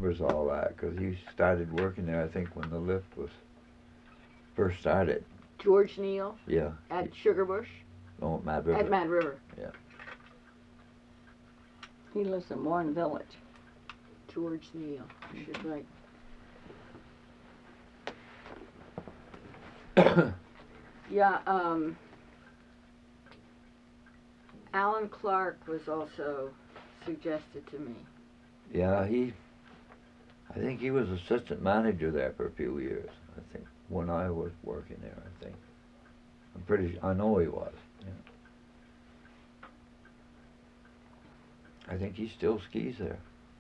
remembers all that because he started working there, I think, when the lift was first started. George Neal? Yeah. At Sugarbush? No, at Mad River. At Mad River. Yeah. He lives in Warren Village. George Neal. I should write. Yeah, Alan Clark was also suggested to me. Yeah, I think he was assistant manager there for a few years. I think when I was working there, I think. I know he was. Yeah. I think he still skis there.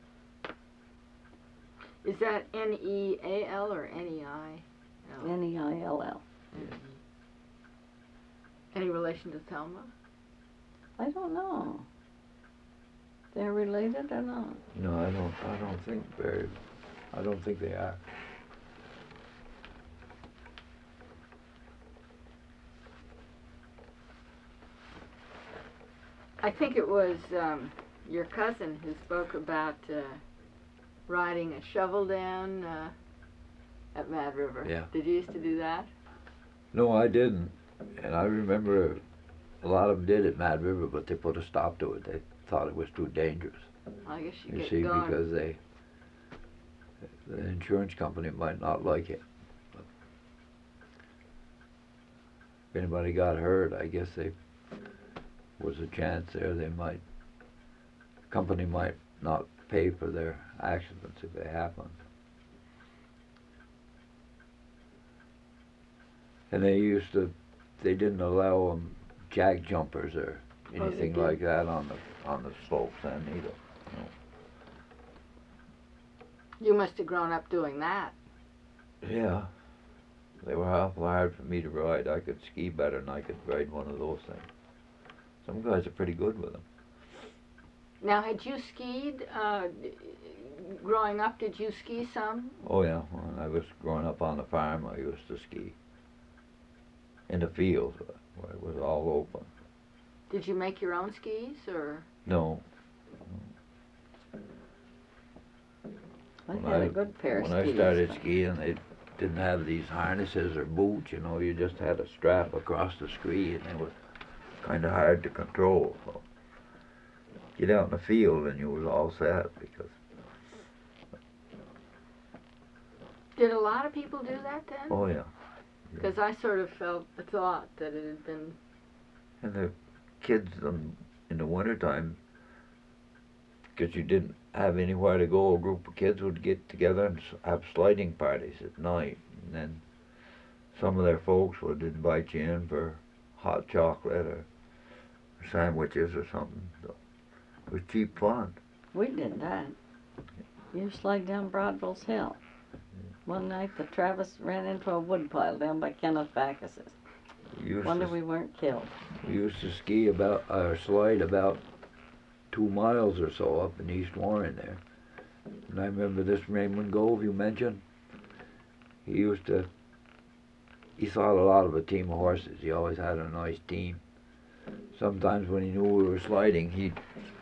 Is that N-E-A-L or N-E-I? N-E-I-L-L. Any relation to Thelma? I don't know. They're related or not? No, I don't think they are. I think it was your cousin who spoke about riding a shovel down at Mad River. Yeah. Did you used to do that? No, I didn't. And I remember a lot of them did at Mad River, but they put a stop to it. They thought it was too dangerous. I guess you You get see, going. because the insurance company might not like it. But if anybody got hurt, I guess there was a chance there company might not pay for their accidents if they happen. And they didn't allow jack jumpers or anything like that on the slopes then either. No. You must have grown up doing that. Yeah. They were awful hard for me to ride. I could ski better than I could ride one of those things. Some guys are pretty good with them. Now, had you skied growing up? Did you ski some? Oh yeah, when I was growing up on the farm, I used to ski in the fields where it was all open. Did you make your own skis, or? No. I had a good pair of skis. When I started skiing, they didn't have these harnesses or boots, you just had a strap across the ski and they were kind of hard to control. So get out in the field and you was all set because. Did a lot of people do that then? Oh yeah. Because I sort of thought that it had been. And the kids in the wintertime, because you didn't have anywhere to go, a group of kids would get together and have sliding parties at night. And then some of their folks would invite you in for hot chocolate or sandwiches or something. So it was cheap fun. We did that. You slide down Broadville's Hill. One night the Travis ran into a woodpile down by Kenneth Backus's. Wonder we weren't killed. We used to ski slide about 2 miles or so up in East Warren there. And I remember this Raymond Gove you mentioned. He thought a lot of a team of horses. He always had a nice team. Sometimes when he knew we were sliding, he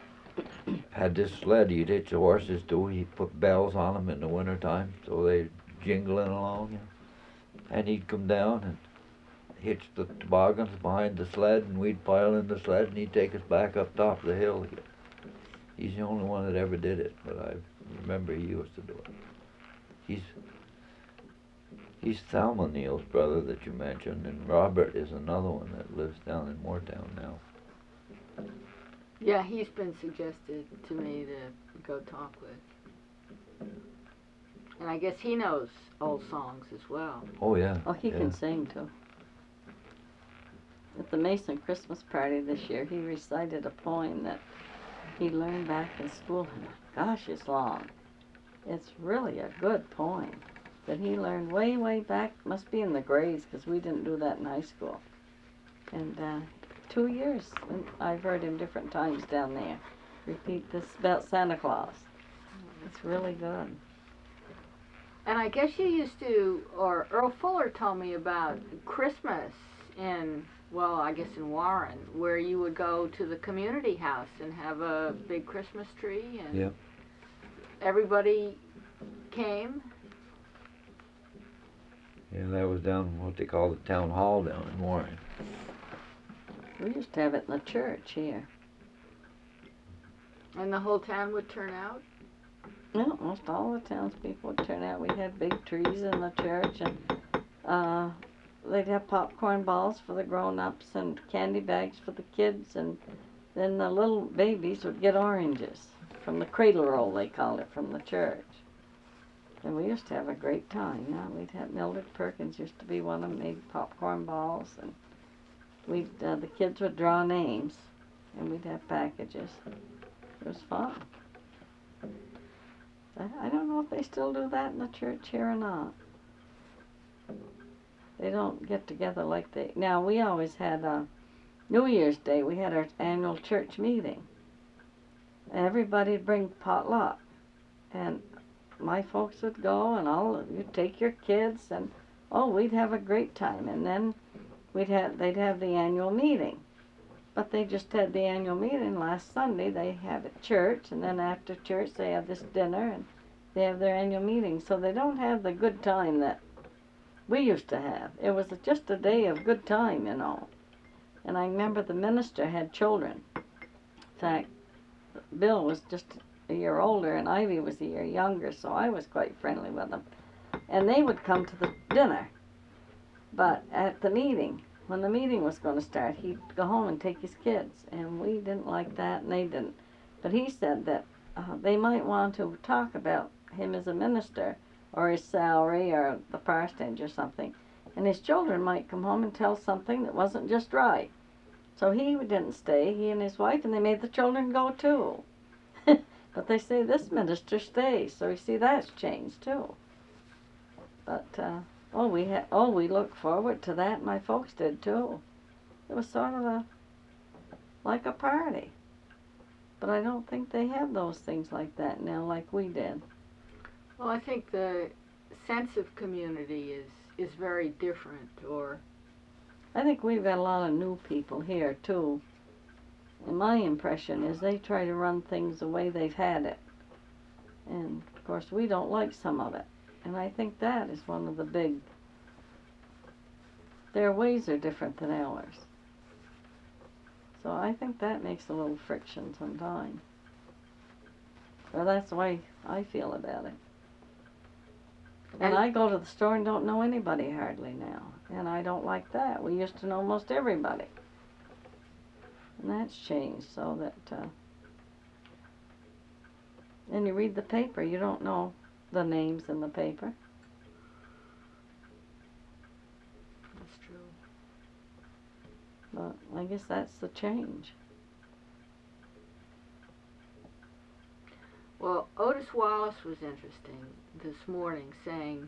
had this sled he'd hitch the horses to. He'd put bells on them in the wintertime so they'd jingling along. And he'd come down and hitch the toboggans behind the sled, and we'd pile in the sled, and he'd take us back up top of the hill. He's the only one that ever did it, but I remember he used to do it. He's Thelma Neal's brother that you mentioned, and Robert is another one that lives down in Moortown now. Yeah, he's been suggested to me to go talk with. And I guess he knows old songs as well. Oh yeah. Oh, he can sing too. At the Mason Christmas party this year, he recited a poem that he learned back in school. Gosh, it's long. It's really a good poem that he learned way, way back. Must be in the grades because we didn't do that in high school. And 2 years, and I've heard him different times down there repeat this about Santa Claus. It's really good. And I guess you used to, or Earl Fuller told me about Christmas in Warren, where you would go to the community house and have a big Christmas tree, and everybody came? Yeah, that was down what they call the town hall down in Warren. We used to have it in the church here. And the whole town would turn out? Yeah, most all the townspeople would turn out. We had big trees in the church, and they'd have popcorn balls for the grown-ups and candy bags for the kids, and then the little babies would get oranges from the cradle roll, they called it, from the church. And we used to have a great time. Yeah, we'd have Mildred Perkins used to be one of them, made popcorn balls, and the kids would draw names, and we'd have packages. It was fun. I don't know if they still do that in the church here or not. They don't get together like they... Now, we always had New Year's Day. We had our annual church meeting. Everybody'd bring potluck. And my folks would go, and you'd take your kids, and, we'd have a great time. And then they'd have the annual meeting. But they just had the annual meeting last Sunday. They have at church, and then after church they have this dinner, and they have their annual meeting. So they don't have the good time that we used to have. It was just a day of good time, you know. And I remember the minister had children. In fact, Bill was just a year older, and Ivy was a year younger, so I was quite friendly with them. And they would come to the dinner. But at the meeting, when the meeting was going to start, he'd go home and take his kids, and we didn't like that, and they didn't. But he said that they might want to talk about him as a minister, or his salary, or the parsonage or something, and his children might come home and tell something that wasn't just right. So he didn't stay, he and his wife, and they made the children go too. But they say this minister stays, so you see that's changed too. But we looked forward to that. My folks did too. It was sort of like a party. But I don't think they have those things like that now, like we did. Well, I think the sense of community is very different, or... I think we've got a lot of new people here too. And my impression is they try to run things the way they've had it. And of course we don't like some of it. And I think that is one of the big... Their ways are different than ours. So I think that makes a little friction sometimes. Well, that's the way I feel about it. And I go to the store and don't know anybody hardly now. And I don't like that. We used to know most everybody. And that's changed so that... and you read the paper, you don't know the names in the paper. That's true. But I guess that's the change. Well, Otis Wallace was interesting this morning, saying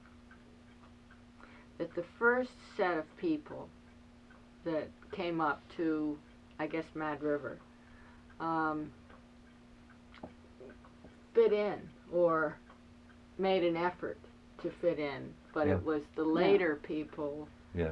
that the first set of people that came up to, I guess, Mad River, fit in or made an effort to fit in, but Yeah. it was the later people. Yeah.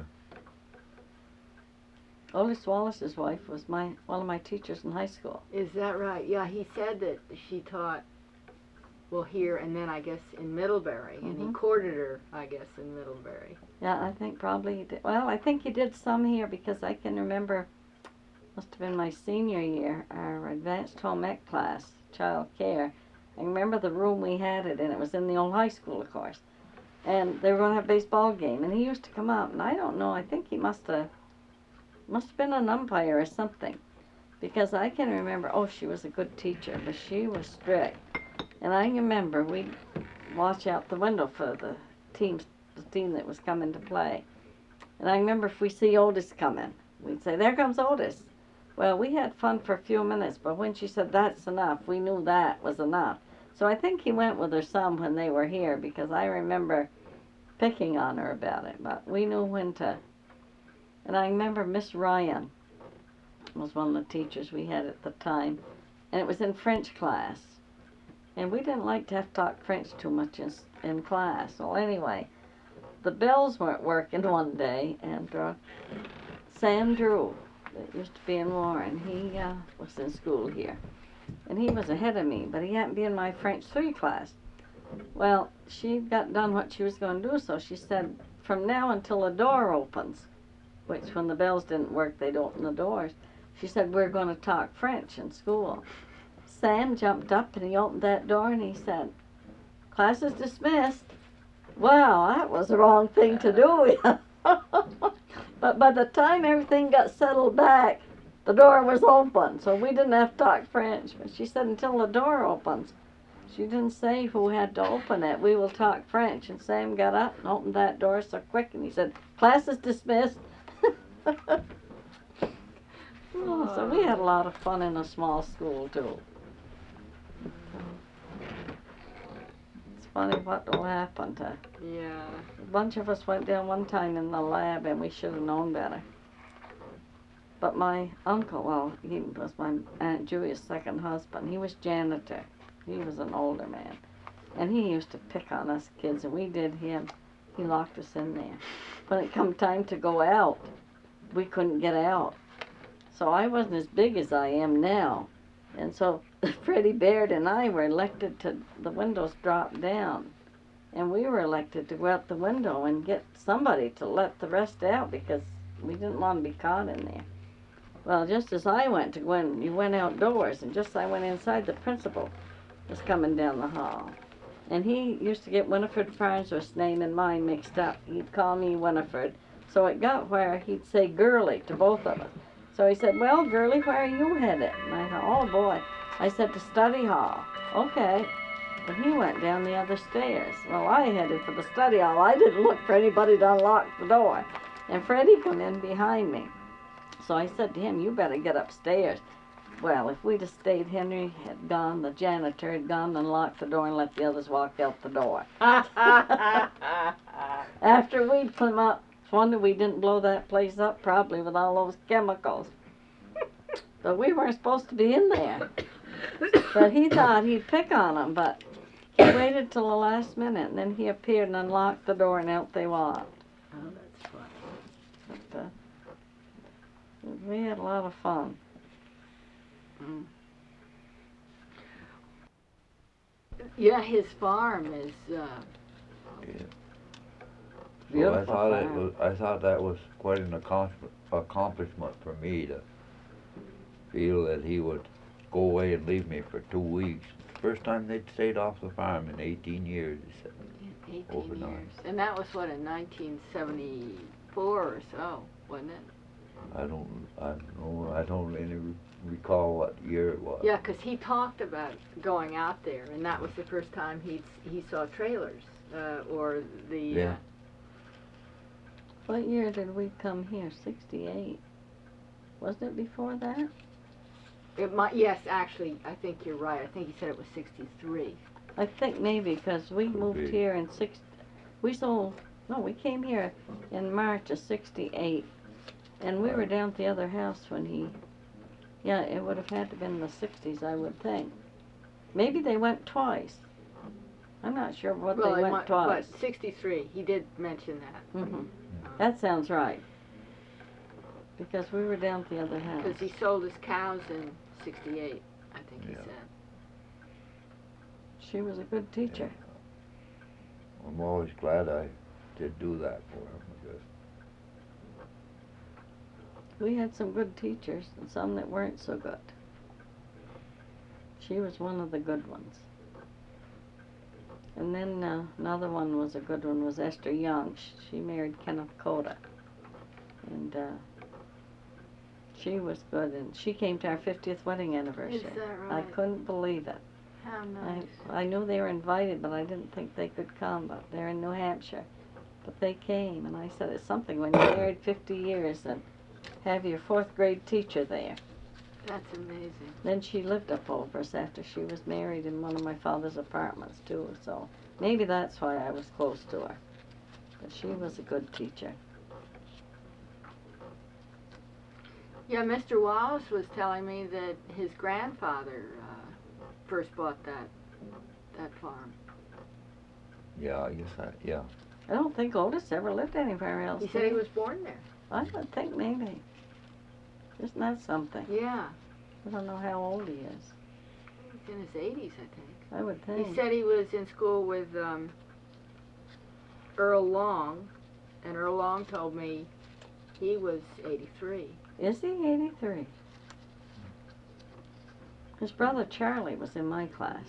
Otis Wallace's wife was one of my teachers in high school. Is that right? Yeah, he said that she taught, well, here and then I guess in Middlebury, and he Mhm. courted her, I guess, in Middlebury. Yeah, I think probably he did. Well, I think he did some here because I can remember, must have been my senior year, our advanced home ec class, child care. I remember the room we had it in. It was in the old high school, of course. And they were going to have a baseball game, and he used to come out, and I don't know, I think he must have been an umpire or something, because I can remember, she was a good teacher, but she was strict. And I remember we'd watch out the window for the team that was coming to play. And I remember if we see Otis coming, we'd say, there comes Otis. Well, we had fun for a few minutes, but when she said that's enough, we knew that was enough. So I think he went with her some when they were here, because I remember picking on her about it, but we knew when to. And I remember Miss Ryan was one of the teachers we had at the time, and it was in French class. And we didn't like to have to talk French too much in class. Well, anyway, the bells weren't working one day, and Sam Drew, that used to be in Warren, he was in school here. And he was ahead of me, but he happened to be in my French 3 class. Well, she got done what she was going to do, so she said, from now until the door opens, which when the bells didn't work, they'd open the doors. She said, we're going to talk French in school. Sam jumped up and he opened that door and he said, class is dismissed. Wow, that was the wrong thing to do. But by the time everything got settled back, the door was open, so we didn't have to talk French. But she said, until the door opens. She didn't say who had to open it. We will talk French. And Sam got up and opened that door so quick and he said, class is dismissed. Oh, so we had a lot of fun in a small school too. It's funny what will happen to. Yeah. A bunch of us went down one time in the lab and we should have known better. But my uncle, well, he was my Aunt Julia's second husband. He was janitor. He was an older man. And he used to pick on us kids and we did him. He locked us in there. When it come time to go out, we couldn't get out. So I wasn't as big as I am now. And so Freddie Baird and I were elected to, the windows dropped down. And we were elected to go out the window and get somebody to let the rest out because we didn't want to be caught in there. Well, just as I went to go in, you went outdoors, and just as I went inside, the principal was coming down the hall. And he used to get Winifred Farnsworth's name and mine mixed up. He'd call me Winifred. So it got where he'd say Girlie to both of us. So he said, well, Girlie, where are you headed? And I thought, oh boy. I said, to study hall. Okay. But he went down the other stairs. Well, I headed for the study hall. I didn't look for anybody to unlock the door. And Freddie come in behind me. So I said to him, you better get upstairs. Well, if we'd have stayed, Henry had gone, the janitor had gone and locked the door and let the others walk out the door. After we'd come up, it's wonder we didn't blow that place up, probably with all those chemicals. But we weren't supposed to be in there. But he thought he'd pick on them, but he waited till the last minute, and then he appeared and unlocked the door, and out they walked. Oh, that's funny. But, we had a lot of fun. Mm. Yeah, his farm is. Well, Beautiful farm. I thought that was quite an accomplishment for me to feel that he would go away and leave me for 2 weeks. First time they'd stayed off the farm in 18 years, he said. 18 Overnight. years. And that was what, in 1974 or so, wasn't it? I don't know. I don't really recall what year it was. Yeah, 'cause he talked about going out there, and that was the first time he saw trailers, or the. Yeah. What year did we come here? 68. Wasn't it before that? It might. Yes, actually, I think you're right. I think he said it was 63. I think maybe because we moved be. here in we came here in March of 68. And we were Right. down at the other house when it would have had to been in the 60s, I would think. Maybe they went twice. I'm not sure what Well, they it went might, twice. but 63. He did mention that. Hmm. That sounds right. Because we were down at the other house. Because he sold his cows in 68, I think he Yeah. said. She was a good teacher. I'm always glad I did do that for him. Because We had some good teachers and some that weren't so good. She was one of the good ones. And then another one was a good one was Esther Young. She married Kenneth Coda. And she was good. And she came to our 50th wedding anniversary. Is that I right? couldn't believe it. How nice. I knew they were invited, but I didn't think they could come. But they're in New Hampshire. But they came. And I said, it's something when you're married 50 years and have your 4th grade teacher there. That's amazing. Then she lived up over us after she was married in one of my father's apartments too, so maybe that's why I was close to her. But she was a good teacher. Yeah, Mr. Wallace was telling me that his grandfather first bought that farm. yeah, I guess yeah. I don't think Otis ever lived anywhere else. He said he was born there. I would think maybe. Isn't that something? Yeah. I don't know how old he is. in his 80s, I think. I would He think. said he was in school with Earl Long, and Earl Long told me he was 83. Is he 83? His brother Charlie was in my class.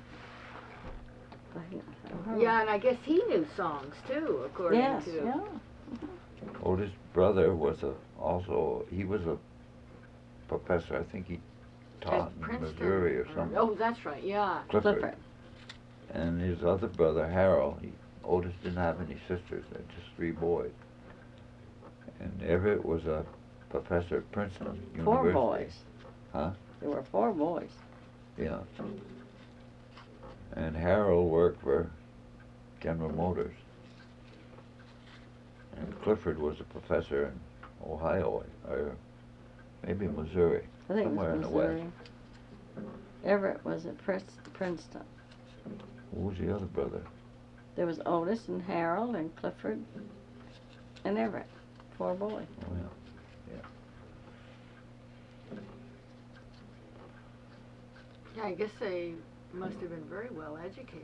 Yeah, and I guess he knew songs too, according Yes, to. yeah. Otis' brother was he was a professor. I think he taught in Princeton. Missouri or something. Oh, that's right. Yeah. Clifford. And his other brother, Harold, Otis didn't have any sisters, they're just 3 boys. And Everett was a professor at Princeton University. 4 boys. Huh? There were 4 boys. Yeah. And Harold worked for General Motors. And Clifford was a professor in Ohio, or maybe Missouri, I think somewhere it in was the West. Missouri. Everett was at Princeton. Who was the other brother? There was Otis and Harold and Clifford and Everett. 4 boys. Oh, yeah. Yeah, I guess they must have been very well educated.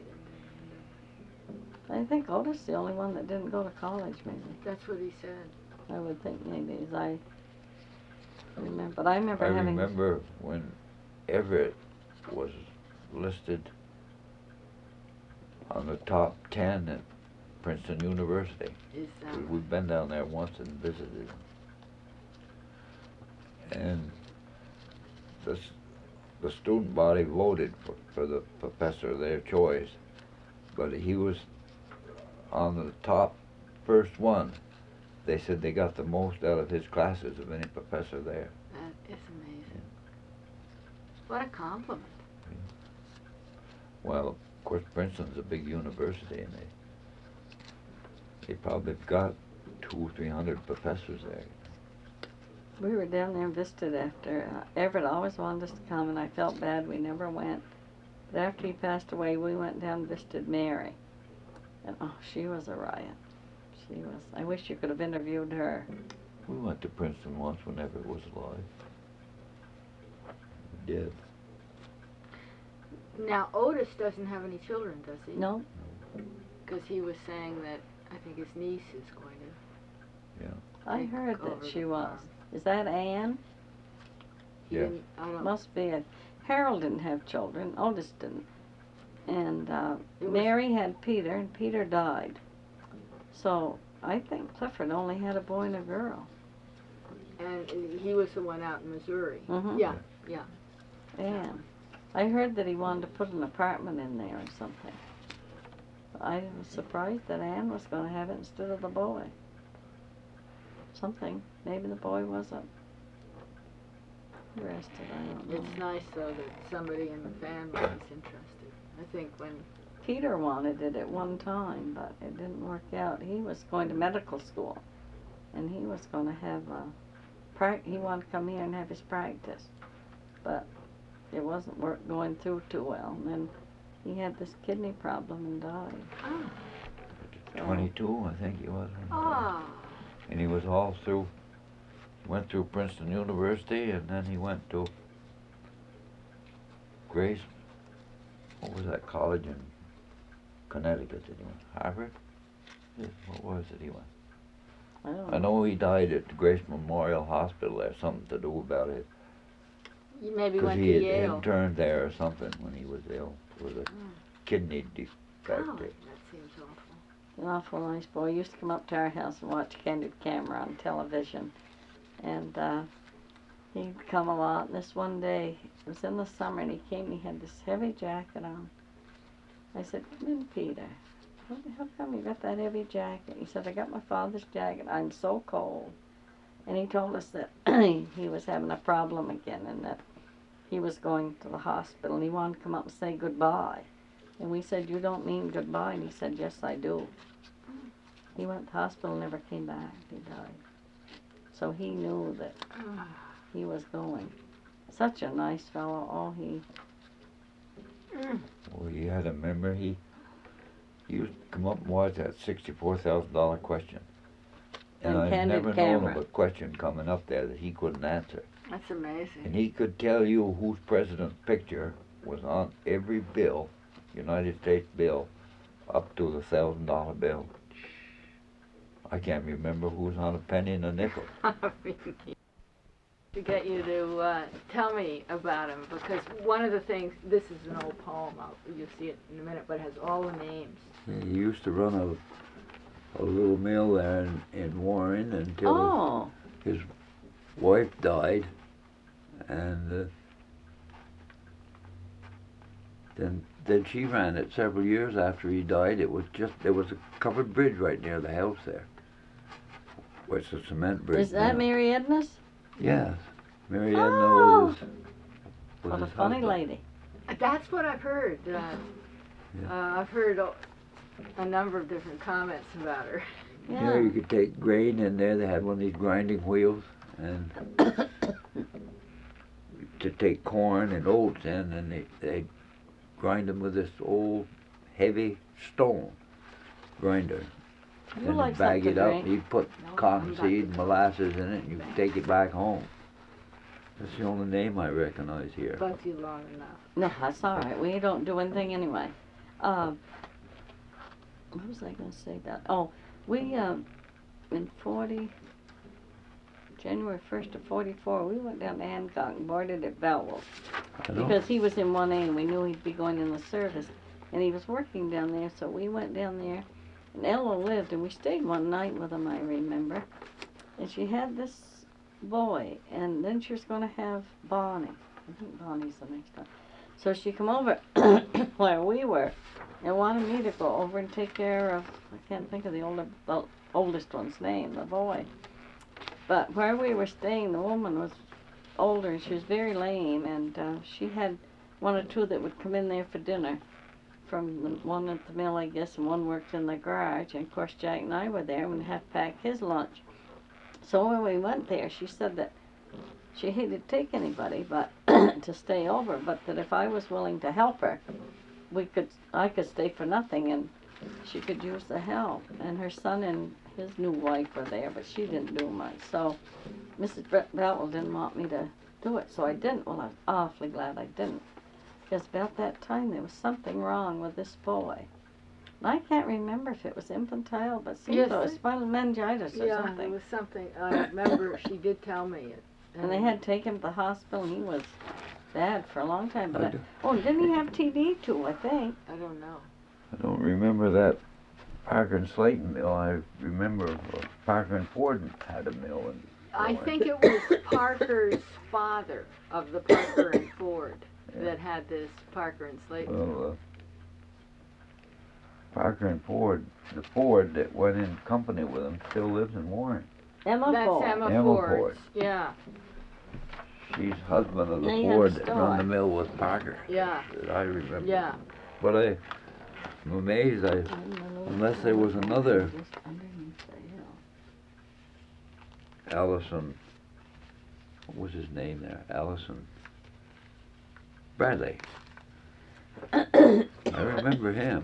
I think Otis the only one that didn't go to college, maybe. That's what he said. I would think maybe, as I remember. But I remember I having... remember when Everett was listed on the top 10 at Princeton University. Is We've been down there once and visited. And the student body voted for the professor of their choice, but he was on the top first one. They said they got the most out of his classes of any professor there. That is amazing. What a compliment. Well, of course, Princeton's a big university, and they probably got 200 or 300 professors there. We were down there and visited after. Everett always wanted us to come, and I felt bad we never went. But after he passed away, we went down and visited Mary. And oh, she was a riot. She was. I wish you could have interviewed her. We went to Princeton once when Everett was alive. We did. Now, Otis doesn't have any children, does he? No? Because he was saying that I think his niece is going to. I take heard over that the she was. farm. Is that Anne? He Yeah. didn't- I don't. Must be it. Harold didn't have children. Otis didn't. And It was- Mary had Peter, and Peter died. So I think Clifford only had a boy and a girl. And he was the one out in Missouri. Mhm. Yeah, yeah. Anne. I heard that he wanted to put an apartment in there or something. I was surprised that Anne was going to have it instead of the boy. Something. Maybe the boy wasn't interested. I don't know. It's nice though that somebody in the family is interested. I think when Peter wanted it at one time, but it didn't work out. He was going to medical school, and he was going to have he wanted to come here and have his practice, but it wasn't going through too well. And then he had this kidney problem and died. oh, So, 22, I think he was. ah, And he was all through, went through Princeton University, and then he went to Grace, what was that college in Connecticut that he went? Harvard? What was it he went? I don't I know he died at the Grace Memorial Hospital. There's something to do about it. you maybe Because went to he had Yale. interned there or something when he was ill with a kidney defect. Oh, that seems awful. An awful nice boy. He used to come up to our house and watch Candid Camera on television. And he'd come a lot. And this one day, it was in the summer, and he came and he had this heavy jacket on. I said, "Come in, Peter. How come you got that heavy jacket?" He said, "I got my father's jacket. I'm so cold." And he told us that he was having a problem again and that he was going to the hospital and he wanted to come up and say goodbye. And we said, "You don't mean goodbye?" And he said, "Yes, I do." He went to the hospital and never came back. He died. So he knew that he was going. Such a nice fellow. Oh, he... Well, he had a memory. He used to come up and watch that $64,000 question. And On I've Candid never known Camera. of a question coming up there that he couldn't answer. That's amazing. And he could tell you who's president's picture was on every bill, United States bill, up to the $1,000 bill. I can't remember who was on a penny and a nickel. To get you to tell me about him, because one of the things, this is an old poem, you'll see it in a minute, but it has all the names. He used to run a little mill there in Warren until his wife died, and then she ran it several years after he died. There was a covered bridge right near the house there. Well, it's a cement bridge. Is that now. Mary Edna's? Yes, Mary Edna was What a his funny husband. lady. That's what I've heard. I've heard a number of different comments about her. You know, you could take grain in there. They had one of these grinding wheels, and to take corn and oats in, and they grind them with this old heavy stone grinder. You And like bag something it up. drink? You put No, cottonseed and molasses in it, and you take it back home. That's the only name I recognize here. Bugs you long enough. No, that's all right. We don't do anything anyway. What was I going to say about? Oh, we in January 1st of 44, we went down to Hancock and boarded at Belleville I know. because he was in 1A and we knew he'd be going in the service, and he was working down there, so we went down there. And Ella lived, and we stayed one night with him, I remember. And she had this boy, and then she was going to have Bonnie. I think Bonnie's the next one. So she come over where we were and wanted me to go over and take care of, I can't think of the oldest one's name, the boy. But where we were staying, the woman was older, and she was very lame, and she had one or two that would come in there for dinner. From the one at the mill, I guess, and one worked in the garage. And of course, Jack and I were there, and we had to pack his lunch. So when we went there, she said that she hated to take anybody, but to stay over, but that if I was willing to help her, I could stay for nothing, and she could use the help. And her son and his new wife were there, but she didn't do much. So Mrs. Belleville didn't want me to do it, so I didn't. Well, I was awfully glad I didn't. Because about that time there was something wrong with this boy. And I can't remember if it was infantile, but it seemed Yes. it was spinal meningitis or Yeah, something. it was something. I remember she did tell me it. And they had to take him to the hospital, and he was bad for a long time. But I didn't he have TB too, I think? I don't know. I don't remember that Parker and Slayton mill. I remember Parker and Ford had a mill. I think it was Parker's father of the Parker and Ford that had this Parker and Slayton. Well, Parker and Ford, the Ford that went in company with them, still lives in Warren. Emma That's Ford. Emma Emma Ford. Ford. Yeah, She's husband of the They had Ford a that store. run the mill with Parker. yeah, That I remember. yeah. But I'm amazed. Unless there was another Just underneath the hill. Allison, what was his name there? Allison Bradley. I remember him.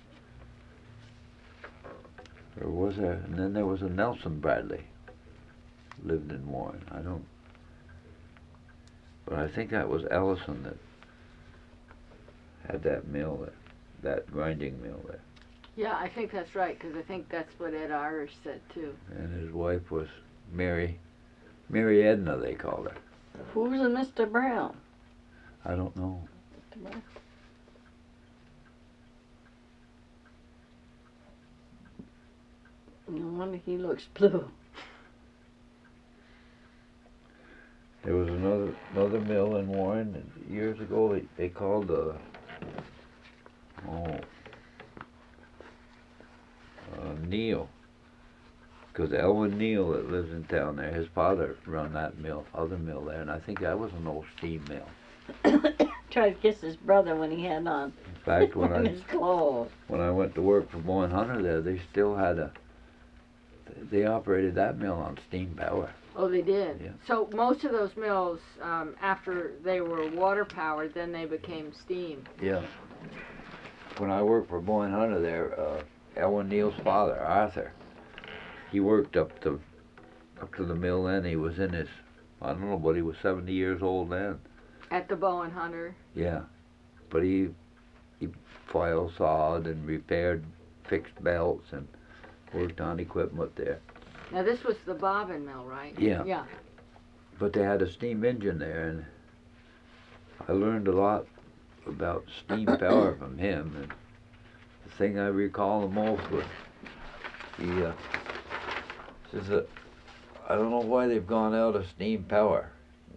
Or was there? And then there was a Nelson Bradley. Lived in Warren. I don't. But I think that was Allison that had that mill, that grinding mill there. Yeah, I think that's right, because I think that's what Ed Irish said too. And his wife was Mary Edna, they called her. Who's a Mr. Brown? I don't know. Mr. Brown. No wonder he looks blue. There was another mill in Warren and years ago. They called Neal, because Elvin Neal that lives in town there, his father run that other mill there, and I think that was an old steam mill. Tried to kiss his brother when he had on In fact, when his clothes. I went to work for Bowen Hunter there, they still had they operated that mill on steam power. Oh, they did? Yeah. So most of those mills, after they were water powered, then they became steam. Yeah. When I worked for Bowen Hunter there, Elwin Neal's father, Arthur, he worked up to the mill then. He was in his, I don't know, but he was 70 years old then. At the Bowen Hunter. Yeah. but he file sawed and repaired, fixed belts, and worked on equipment there. Now this was the bobbin mill, right? Yeah. Yeah. But they had a steam engine there, and I learned a lot about steam power from him. And the thing I recall the most was he says that I don't know why they've gone out of steam power.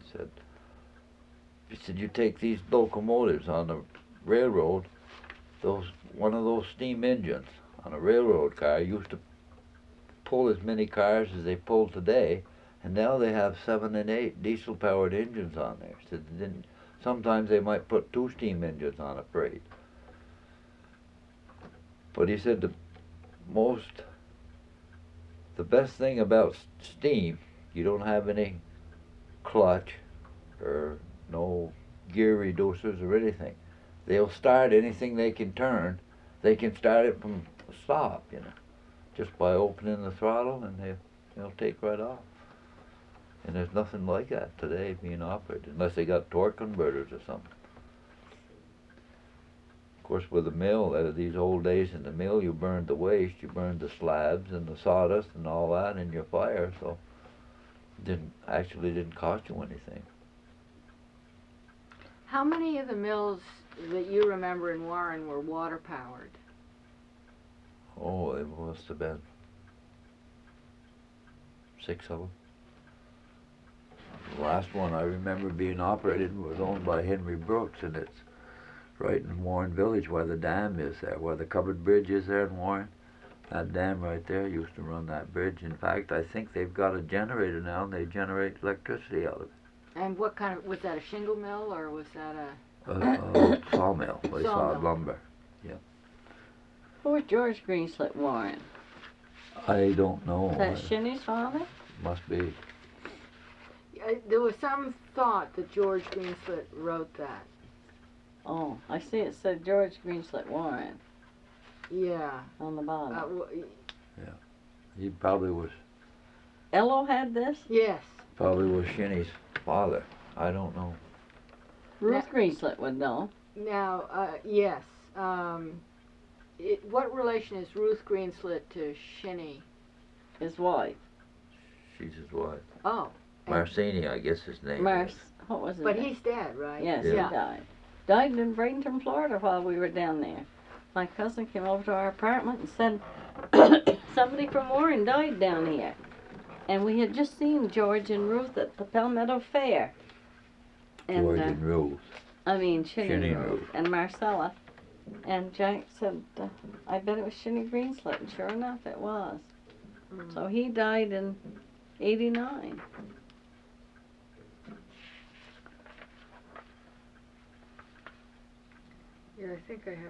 He said you take these locomotives on the railroad, one of those steam engines on a railroad car used to pull as many cars as they pull today, and now they have 7 and 8 diesel-powered engines on there. So sometimes they might put 2 steam engines on a freight. But he said the best thing about steam, you don't have any clutch or no gear reducers or anything. They'll start anything they can turn. They can start it from a stop, just by opening the throttle, and they'll take right off. And there's nothing like that today being operated, unless they got torque converters or something. Of course, with the mill, these old days in the mill, you burned the waste, you burned the slabs and the sawdust and all that in your fire, so it didn't cost you anything. How many of the mills that you remember in Warren were water powered? Oh, it must have been 6 of them. The last one I remember being operated was owned by Henry Brooks, and it's right in Warren Village where the dam is there, where the covered bridge is there in Warren. That dam right there used to run that bridge. In fact, I think they've got a generator now, and they generate electricity out of it. And what kind of, was that a shingle mill or was that a? A sawmill. They sawed Sawmill. lumber. Who was George Greenslet Warren? I don't know. Is that Shinny's father? Must be. There was some thought that George Greenslet wrote that. Oh, I see it said George Greenslet Warren Yeah. on the bottom. He probably was Ello had this? Yes. Shinny's father. I don't know. Ruth Greenslet would know. Now, yes. What relation is Ruth Greenslet to Shinny? His wife. She's his wife. Oh. Marcini, I guess his name What was his But name? he's dead, right? Yes, Yeah. he died. Died in Bradenton, Florida while we were down there. My cousin came over to our apartment and said somebody from Warren died down here. And we had just seen George and Ruth at the Palmetto Fair. And, George and Ruth. Shinny Shinny Ruth Ruth. and Marcella. And Jack said, I bet it was Shinny Greenslet. And sure enough, it was. Mm. So he died in 89. Yeah, I think I have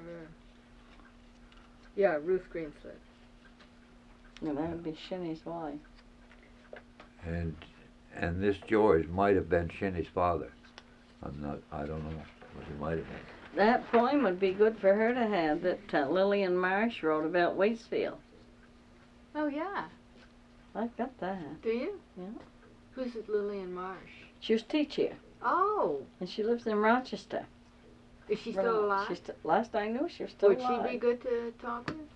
Yeah, Ruth Greenslet. And that would be Shinny's wife. And this George might have been Shinny's father. I don't know, but he might have been. That poem would be good for her to have that Lillian Marsh wrote about Waitsfield. Oh, yeah. I've got that. Do you? Yeah. Who's it, Lillian Marsh? She was teach here, Oh. and she lives in Rochester. Is she still alive? Last I knew, she was still Would alive. she be good to talk with?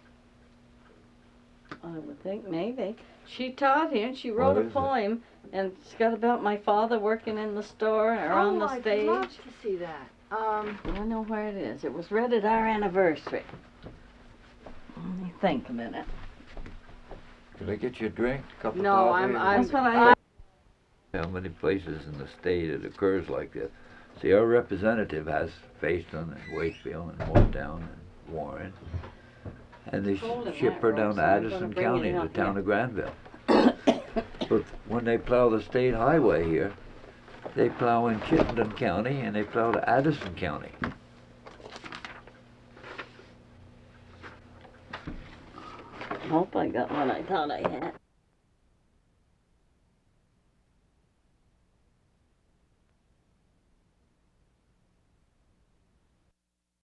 I would think maybe. She taught here, and she wrote What a is it? poem, and it's got about my father working in the store or on the stage. I'd love to see that. I know where it is. It was read at our anniversary. Let me think a minute. Could I get you a drink? A cup of No, coffee? That's what I. How many places in the state it occurs like this? See, our representative has Facein and Waitsfield and Moretown and Warren. And they Cold in ship that her room, down to so I'm gonna Addison bring County, it the up town here. of Granville. But when they plow the state highway here, they plow in Chittenden County and they plow to Addison County. Hope I got what I thought I had.